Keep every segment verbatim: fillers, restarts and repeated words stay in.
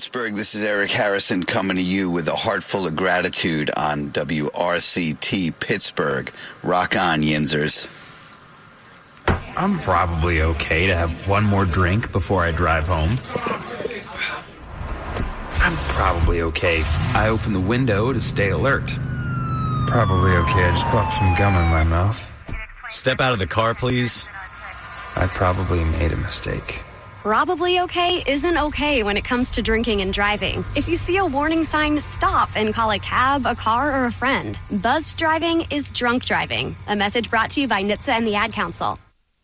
Pittsburgh, this is Eric Harrison coming to you with a heart full of gratitude on W R C T Pittsburgh. Rock on, Yinzers. I'm probably okay to have one more drink before I drive home. I'm probably okay. I open the window to stay alert. Probably okay. I just popped some gum in my mouth. Step out of the car, please. I probably made a mistake. Probably okay isn't okay when it comes to drinking and driving. If you see a warning sign, stop and call a cab, a car, or a friend. Buzzed driving is drunk driving. A message brought to you by N H T S A and the Ad Council.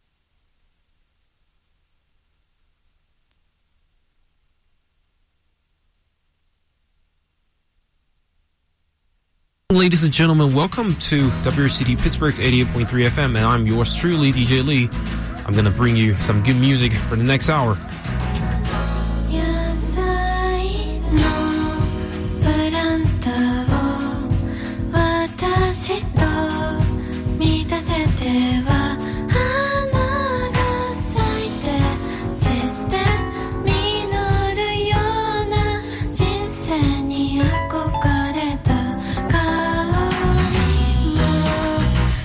Ladies and gentlemen, welcome to W R C T Pittsburgh eighty-eight point three F M, and I'm yours truly, D J Lee. I'm going to bring you some good music for the next hour.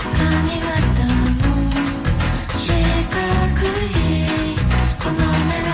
Come on,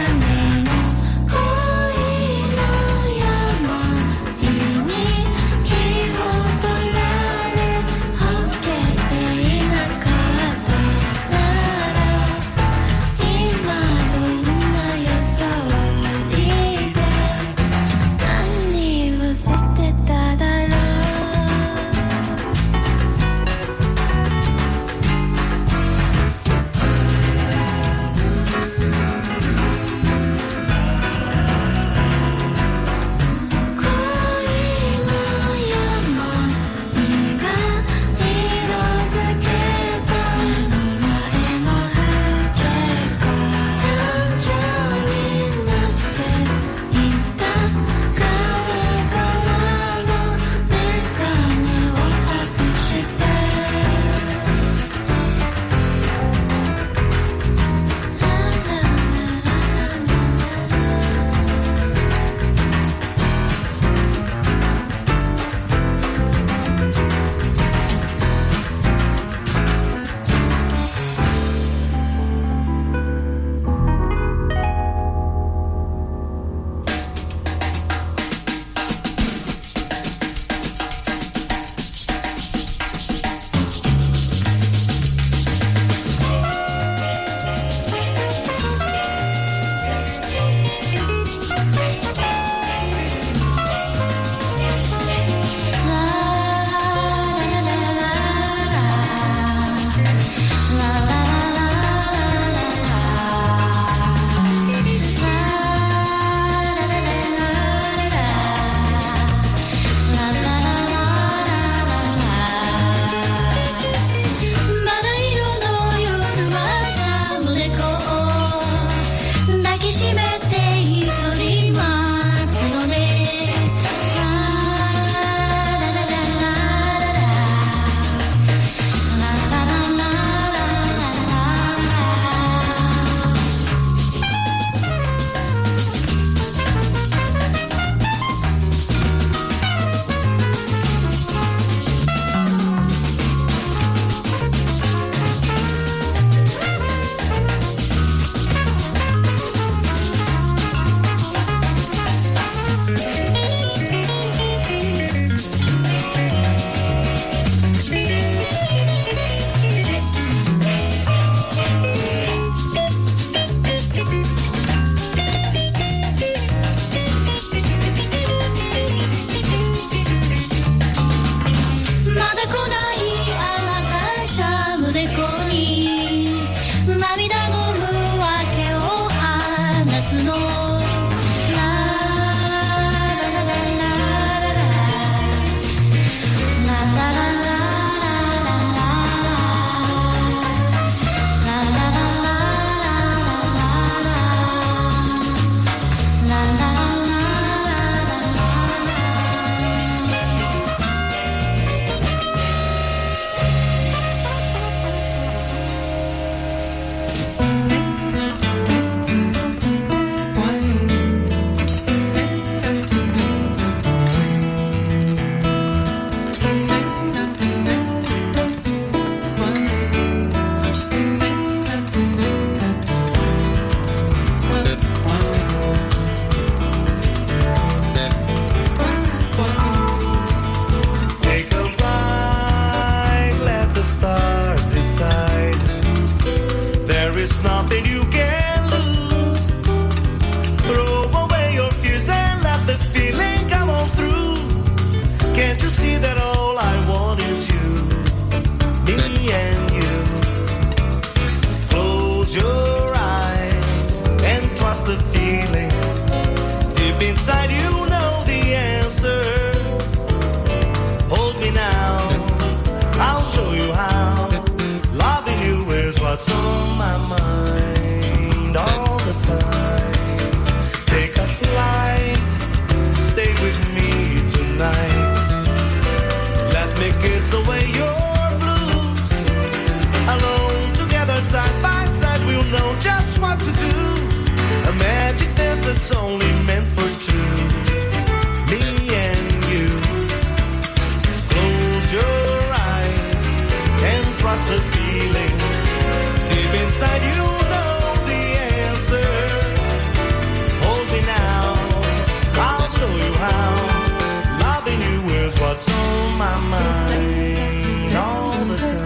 trust the feeling. Deep inside you know the answer. Hold me now, I'll show you how. Loving you is what's on my mind all the time.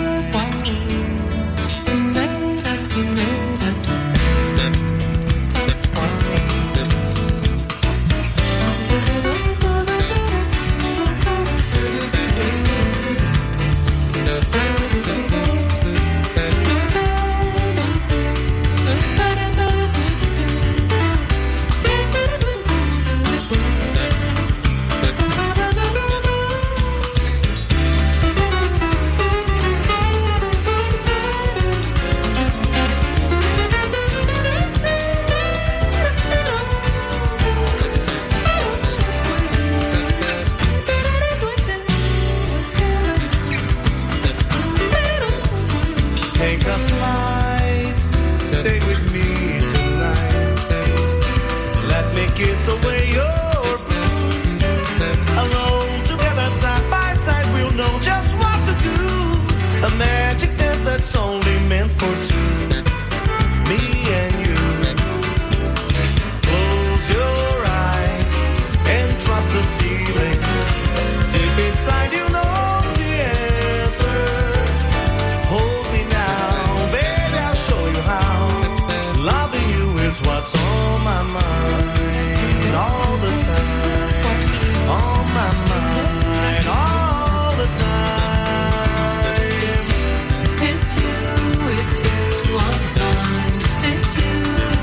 Take a flight, stay with me tonight. Let me kiss away your blues. Alone, together, side by side, we'll know just what to do. A magic dance that's only meant for two, me and you. Close your eyes and trust the feeling. Deep inside you know the answer. Hold me now, baby, I'll show you how. Loving you is what's on my mind all the time. On my mind all the time. It's you, it's you, it's you on mine. It's you.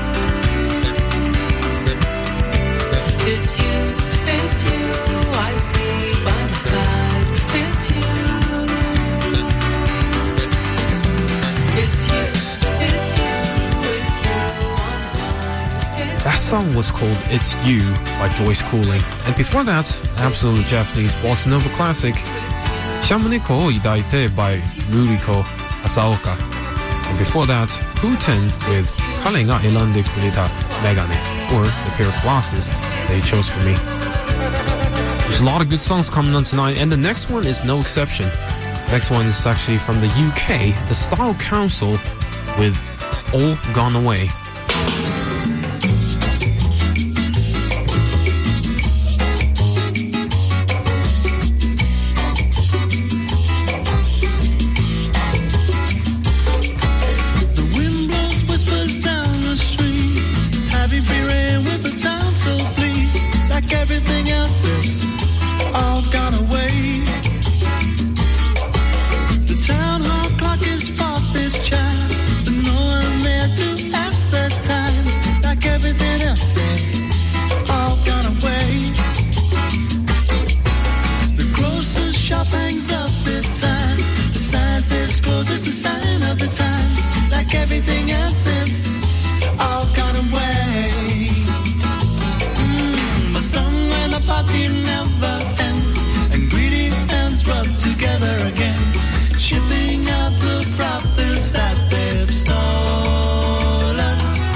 It's you, it's you, I see by my side. It's you. It's you, it's you, it's you on mine. That song was called It's You by Joyce Cooling. And before that, absolute Japanese bossa nova classic, Shamaneko o Idaite by Ruriko Asaoka. And before that, Putin with Kale ga Elande Kureta Megane, or the pair of glasses they chose for me. There's a lot of good songs coming on tonight, and the next one is no exception. Next one is actually from the U K, the Style Council with All Gone Away. The wind blows whispers down the street, heavy fearing with the town so bleak, like everything else is all gone away. The town hall clock is fought this child, but no one there to ask the time, like everything else is all gone away. The grocer's shop hangs up its sign, the sign says closed, it's a sign of the times, like everything else is all gone away. Mm, but somewhere the party never ends, and greedy hands rub together again, shipping out the profits that they've stolen.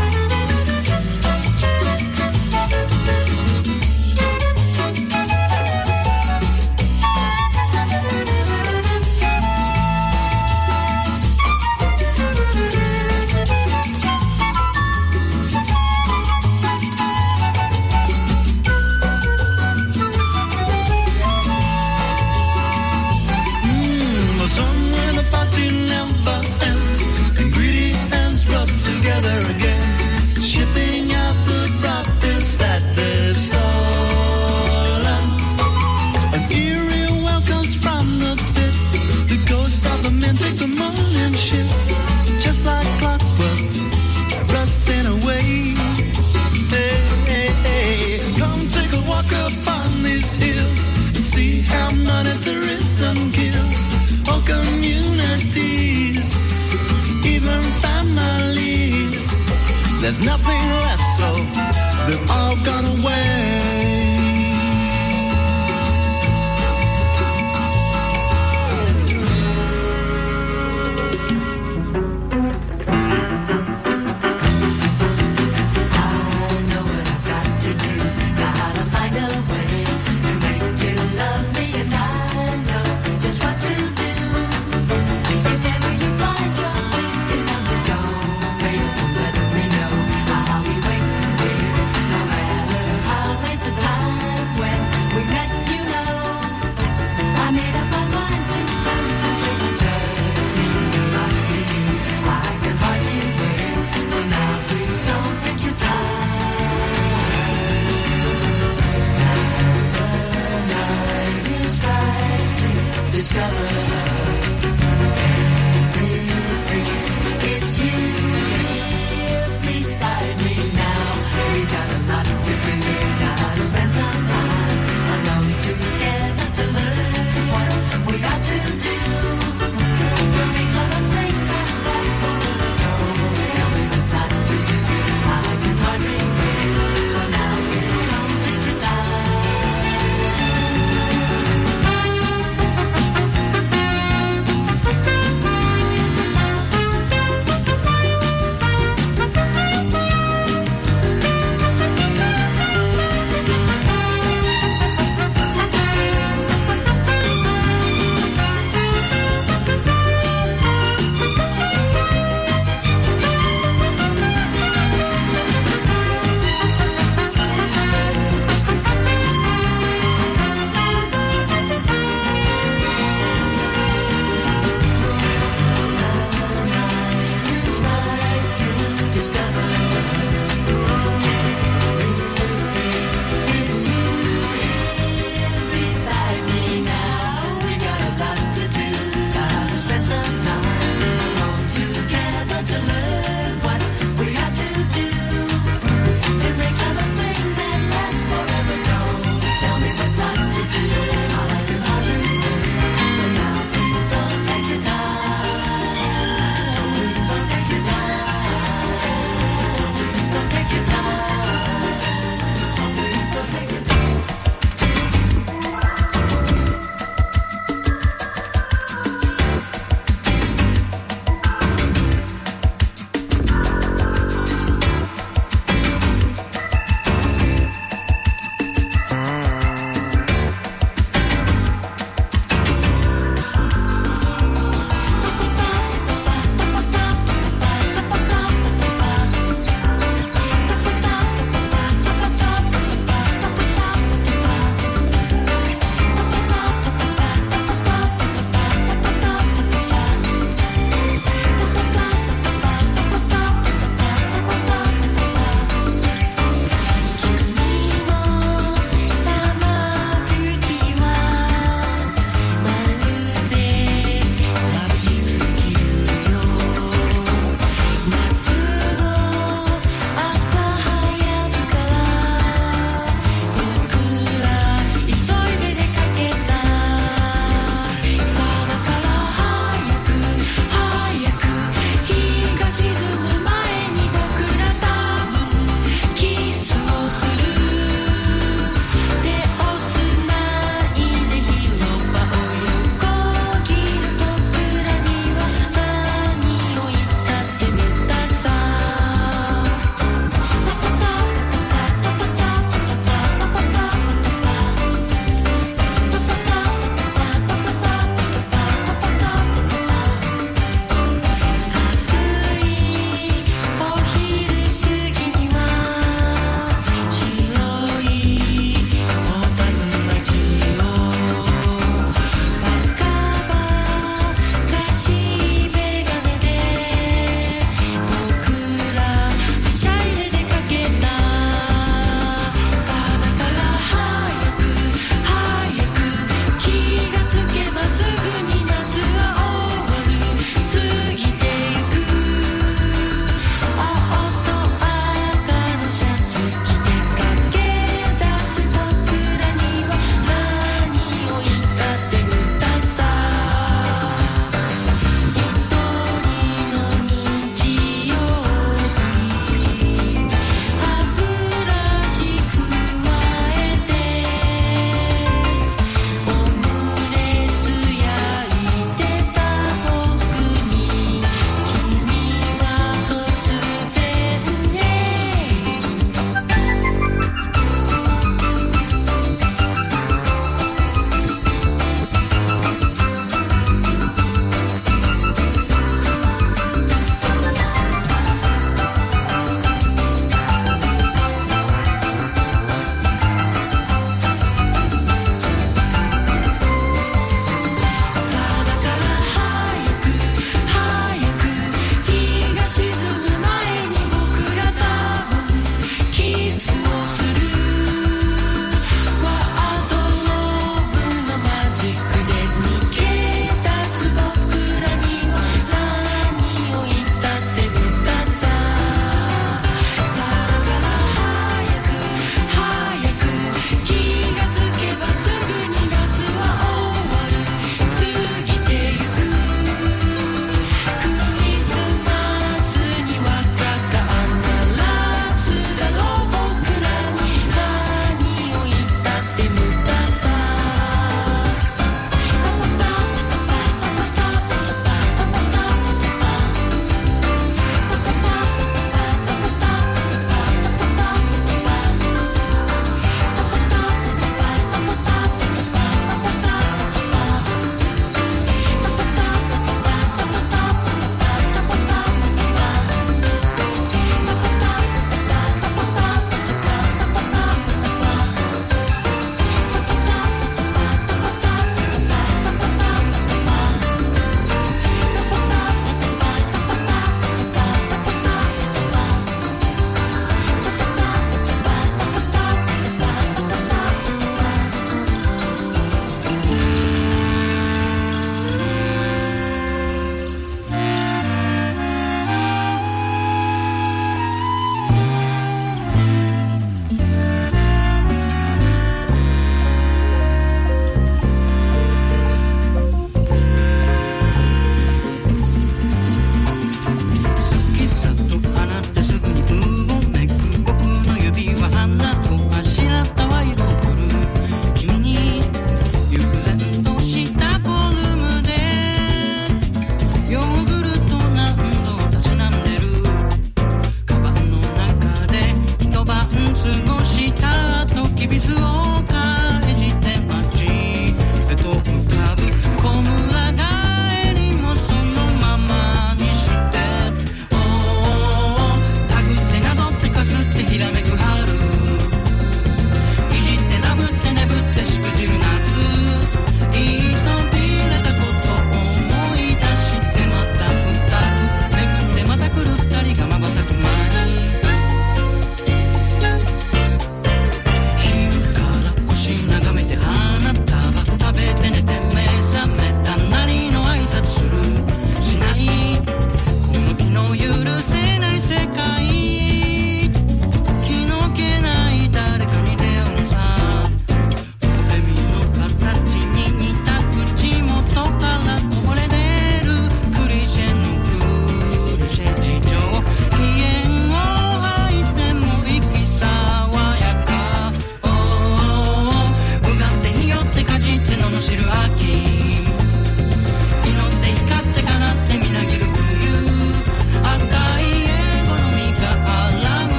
Mm, but somewhere the party never ends, and greedy hands rub together again, shipping out the profits that they've stolen. An eerie well comes from the pit, the ghosts of the men take the morning shift, just like clockwork, rusting away. Hey, hey, hey, come take a walk upon these hills and see how monetarism kills all communities, even families. There's nothing left, so they've all gone away. If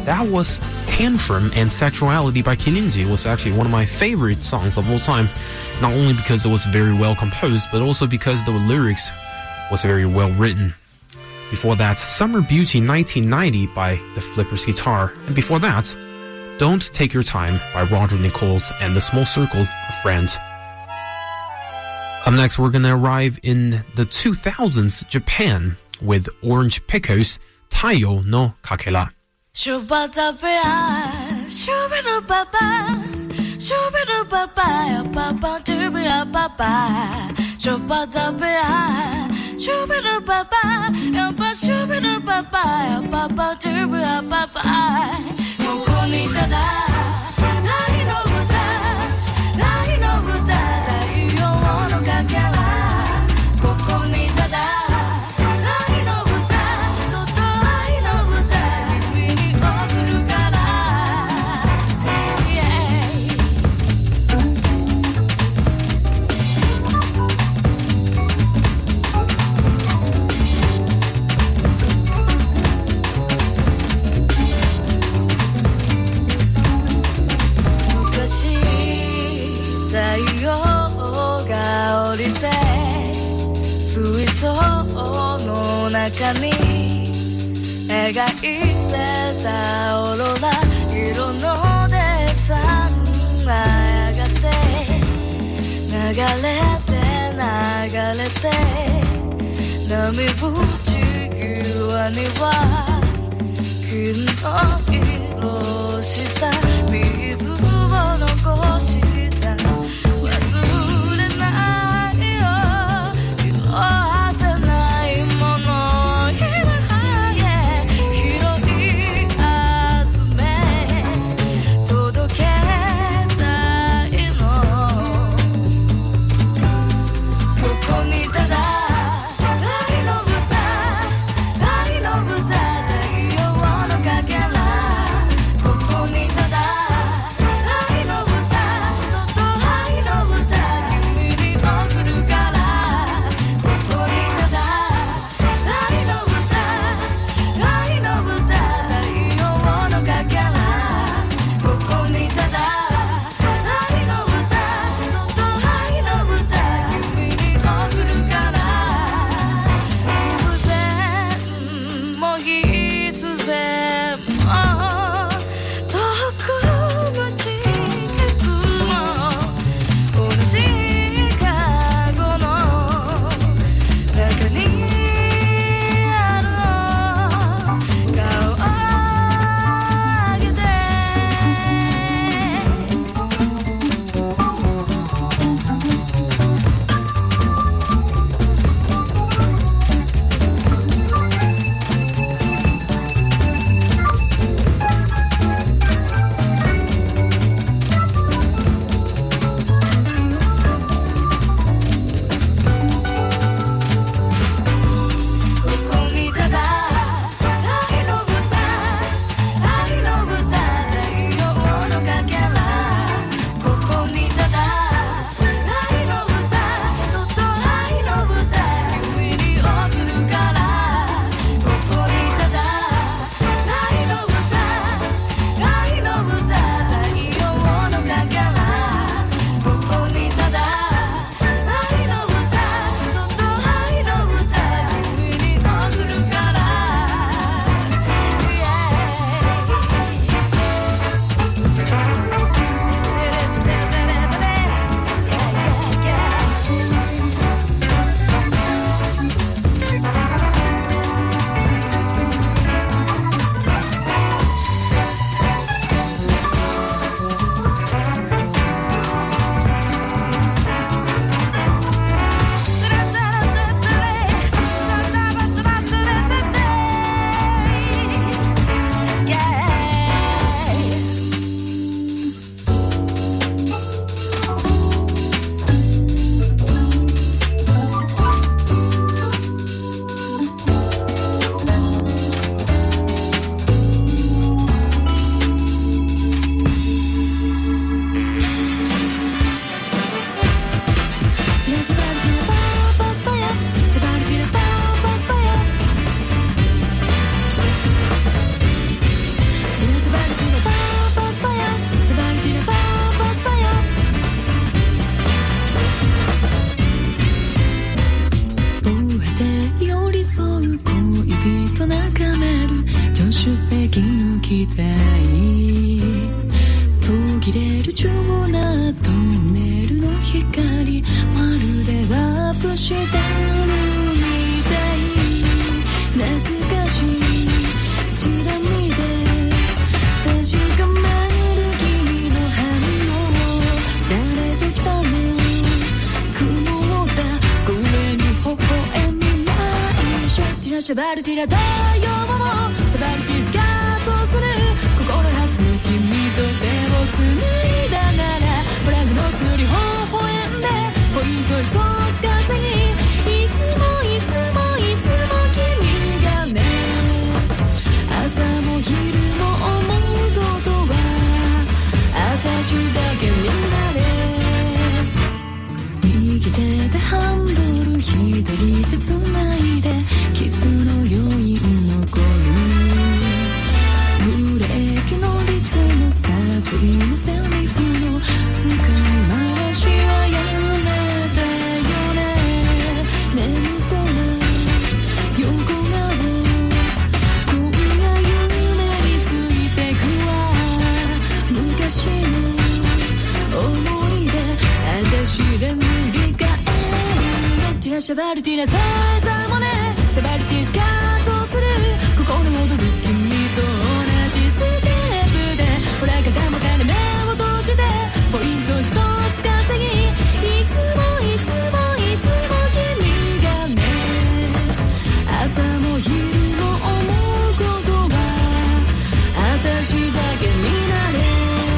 That was Tantrum and Sexuality by Kilinji. It was actually one of my favorite songs of all time, not only because it was very well composed, but also because the lyrics was very well written. Before that, Summer Beauty nineteen ninety by the Flippers Guitar. And before that, Don't Take Your Time by Roger Nichols and the Small Circle of Friends. Up next, we're gonna arrive in the two thousands Japan with Orange Pickles, Taiyo no Kakela. Shubba-dabba, shubba-dubba-ba, shubba-dubba-ba, ba-ba-dubba-ba-ba. Shubba-dabba, shubba-dubba-ba, shubba-dubba-ba, ba-ba-dubba-ba-ba. ここにただ愛の歌、愛の歌、太陽のかけら。ここにただ愛の歌、そっと愛の歌、君に送るから。太陽が降りて水槽の中に描いてたオーロラ色のデッサンがやがて流れて流れて波打ち際には金の色した水を残した忘れないよ色あせないもの今へ拾い集め届けたいのここにただ愛の歌愛の歌太陽のかけらきたい途切れるようなトンネルの光まるでワープしたみたい懐かしいチラ見で確かめる君の反応誰と来たの雲だこれに微笑みないショッティラシャバルティラ太陽もシャバルティスカートする心弾む君と手をつないだならフラグのス塗り微笑んでポイント一つ稼ぎいつもいつもいつも君がね朝も昼も思うことは私だけになれ右手でハンドル左手つないでキスの余韻残るブレーキのリズム誘いのセリフの使い回しはやめてよね眠そうな横顔今夜夢についてくわ昔の思い出私で塗り替えるどっちらシャバルティなさあさあもねシャバルティスカートする心躍る君と同じステップでほら肩も金目を閉じてポイント一つ稼ぎいつもいつもいつも君がね朝も昼も思うことは私だけになれ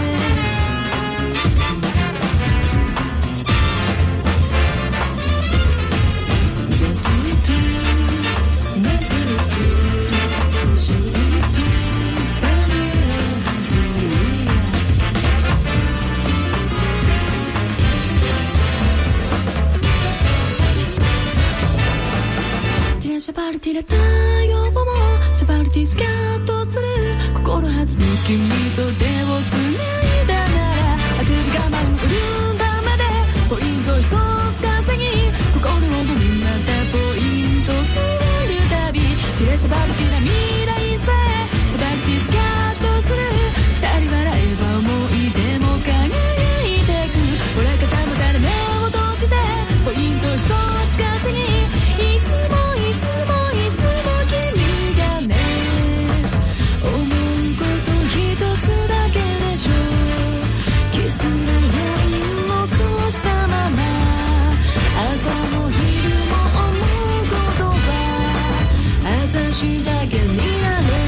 シャバルティラ太陽もシャバルティスカートする心弾む君と手をつないだならあくび我慢潤んだまでポイント一つ稼ぎ心躍るまたポイント増えるたびティラシャバルティラ未来さえシャバルティスカートする二人笑えば思い出も輝いてくほら肩もたれ目を閉じてポイント一つ稼ぎいつもいつもいつも君がね思うこと一つだけでしょキスの余韻残したまま朝も昼も思うことは私だけになれ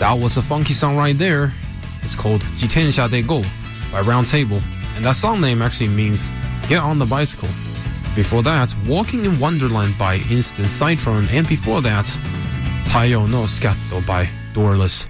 That was a funky song right there. It's called Jitensha de Go by Round Table, and that song name actually means get on the bicycle. Before that, Walking in Wonderland by Instant Citron, and before that, Tayo no Scatto by Doorless.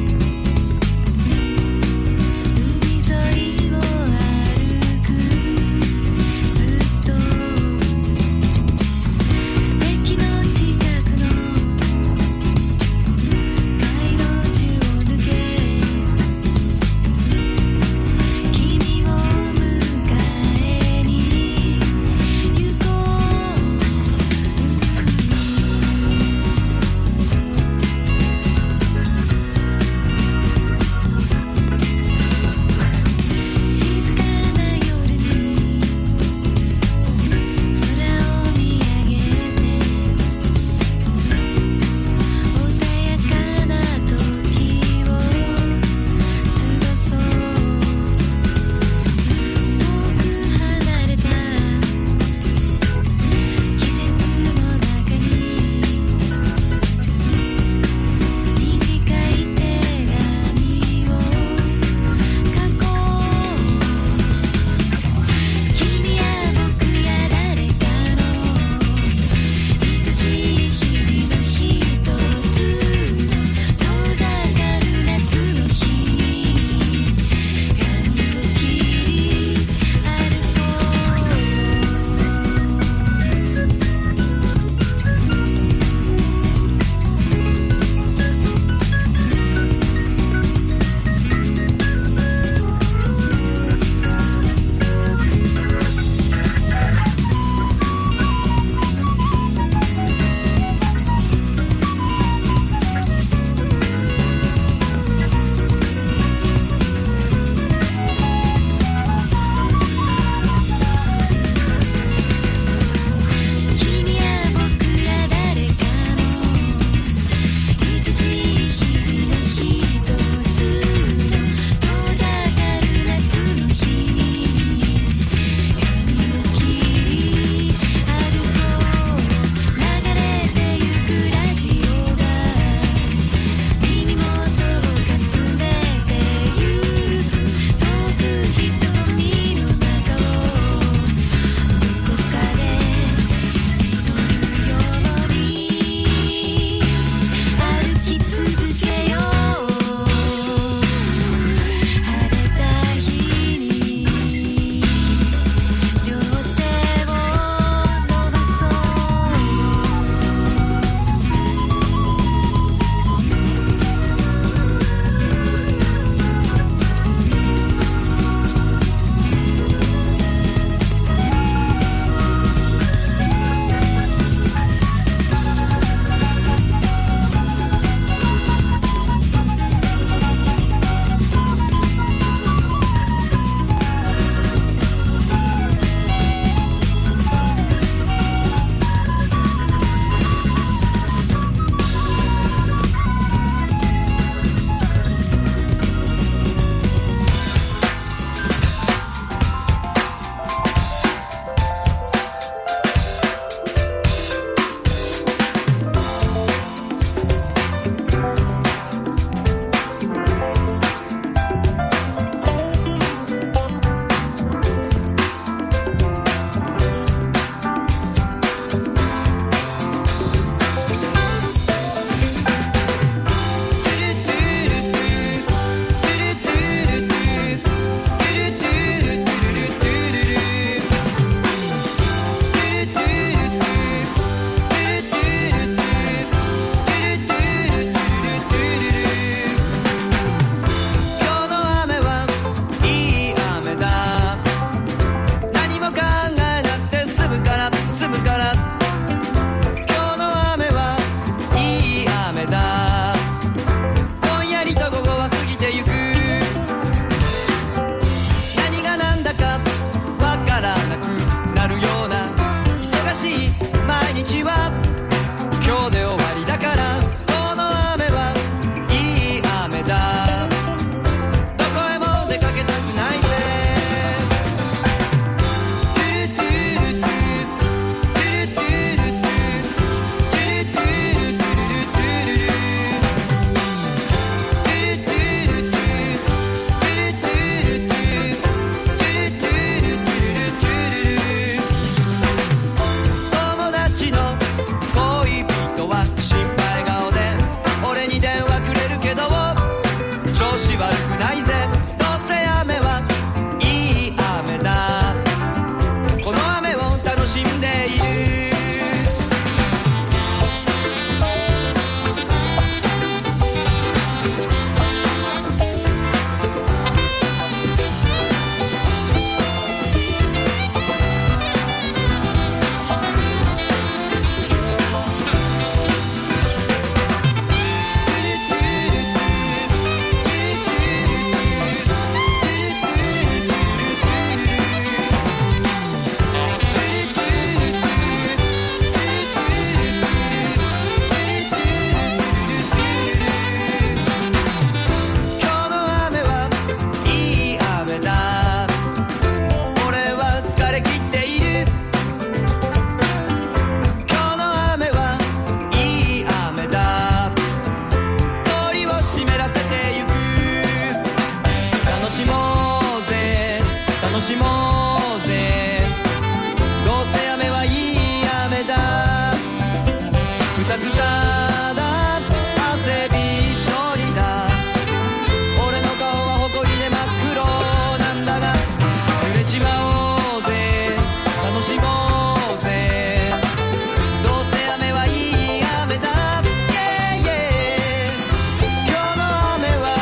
「 ただ汗びっしょりだ俺の顔は埃で真っ黒なんだが濡れちまおうぜ楽しもうぜどうせ雨はいい雨だ Yeah, yeah 今日の雨は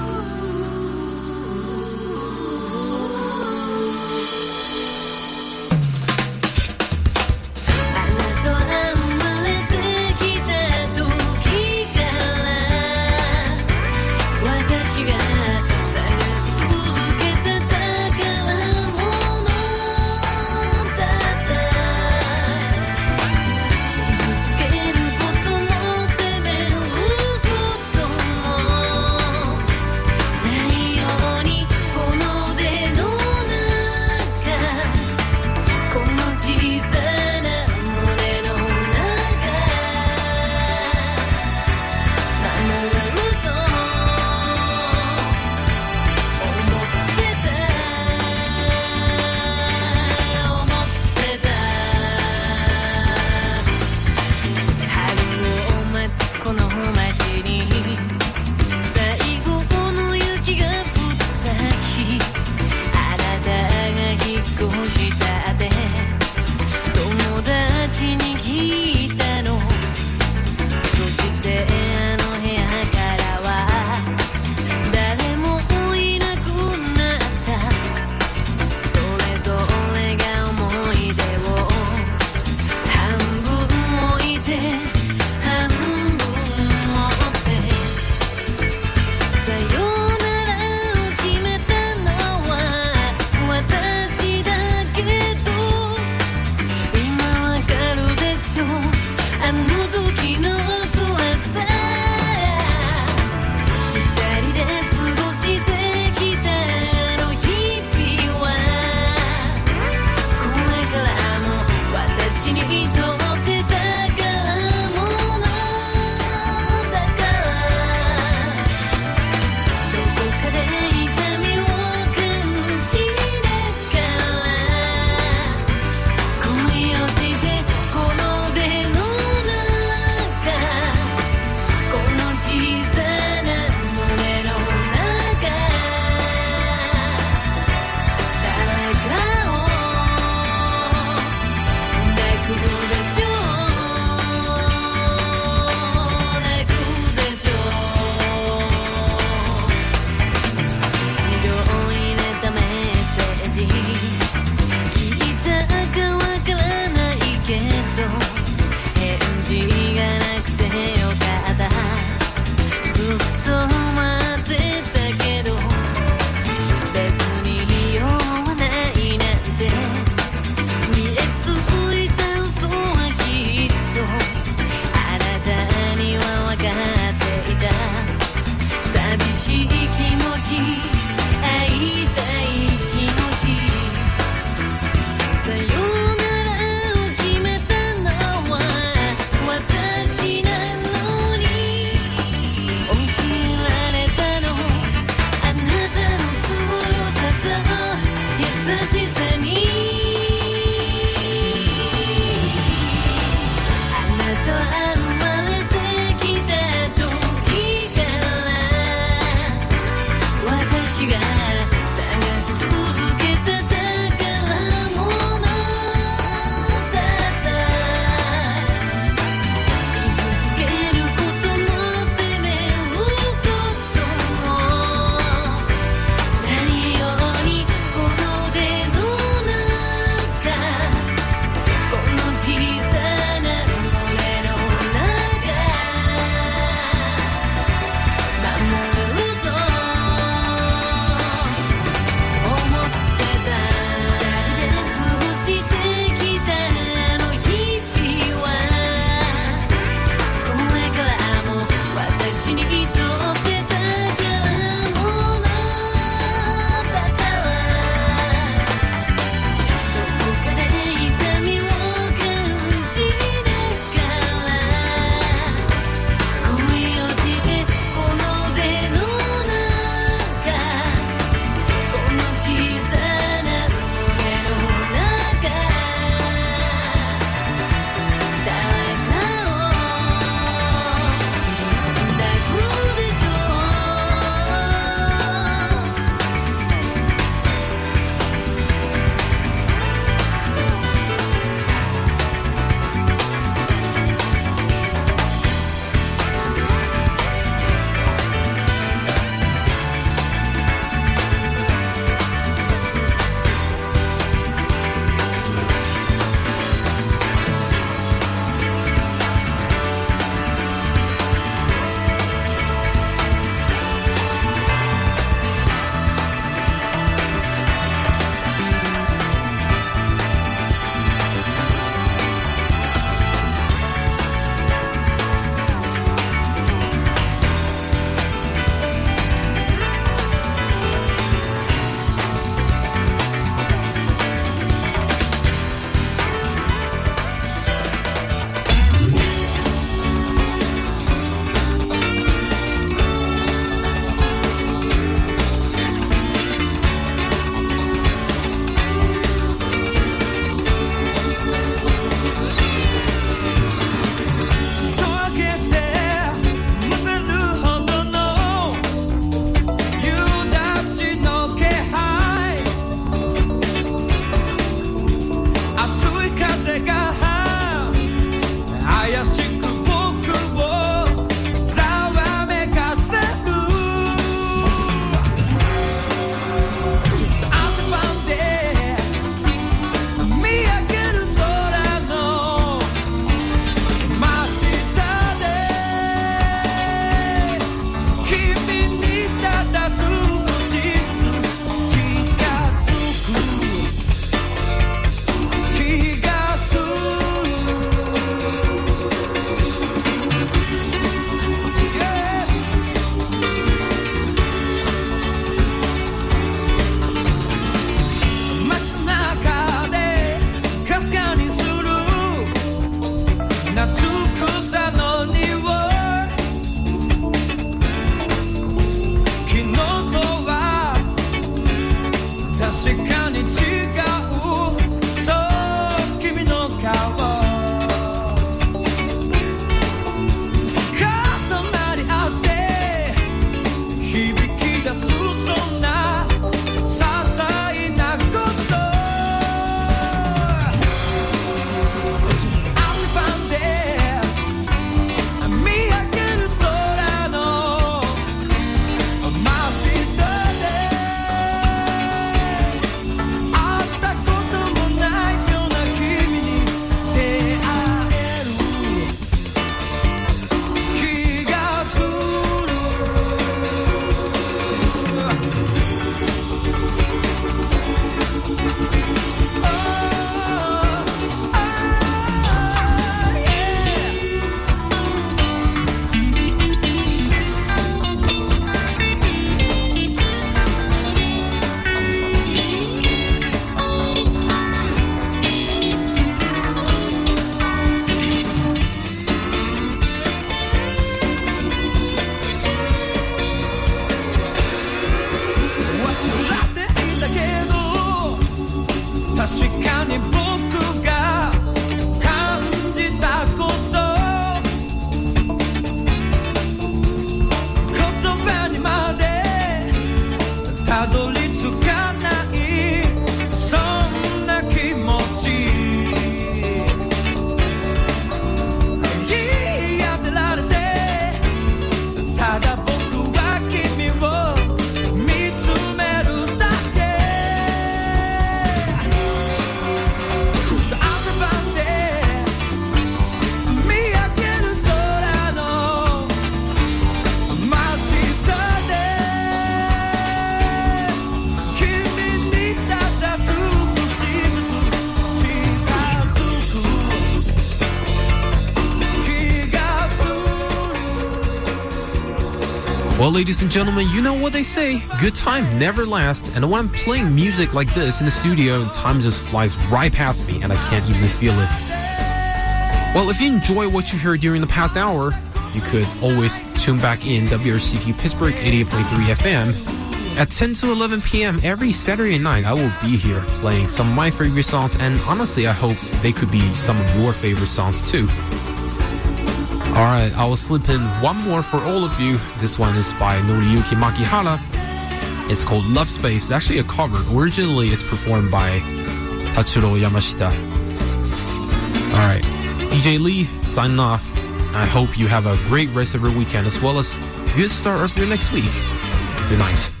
Well, ladies and gentlemen, you know what they say. Good time never lasts. And when I'm playing music like this in the studio, time just flies right past me and I can't even feel it. Well, if you enjoy what you heard during the past hour, you could always tune back in W R C T Pittsburgh eighty-eight point three F M. At ten to eleven p.m. every Saturday night, I will be here playing some of my favorite songs, and honestly, I hope they could be some of your favorite songs too. Alright, I will slip in one more for all of you. This one is by Noriyuki Makihara. It's called Love Space. It's actually a cover. Originally, it's performed by Tatsuro Yamashita. Alright, D J Lee signing off. I hope you have a great rest of your weekend as well as a good start of your next week. Good night.